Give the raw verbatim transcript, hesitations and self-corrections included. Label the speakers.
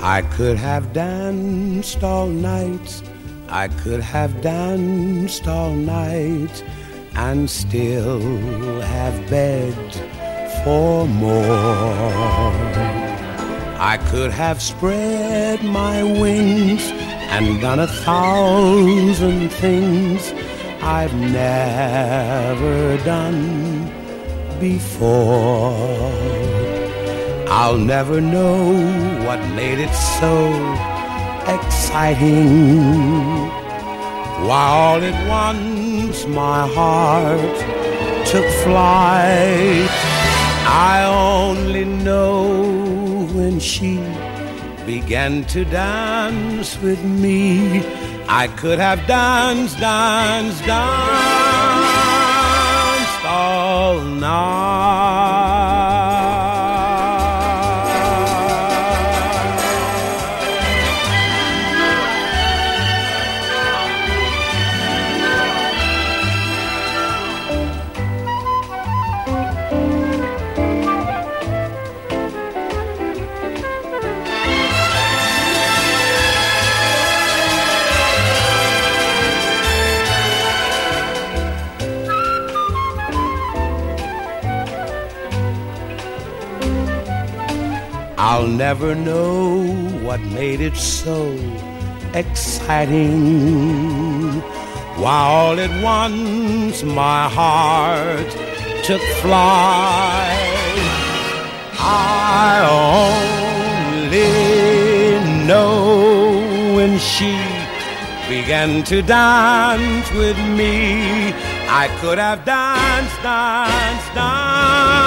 Speaker 1: I could have danced all night, I could have danced all night, and still have begged for more. I could have spread my wings and done a thousand things I've never done before. I'll never know what made it so exciting, why all at once my heart took flight. I only know when she began to dance with me, I could have danced, danced, danced all night. I'll never know what made it so exciting, why all at once my heart took flight. I only know when she began to dance with me, I could have danced, danced, danced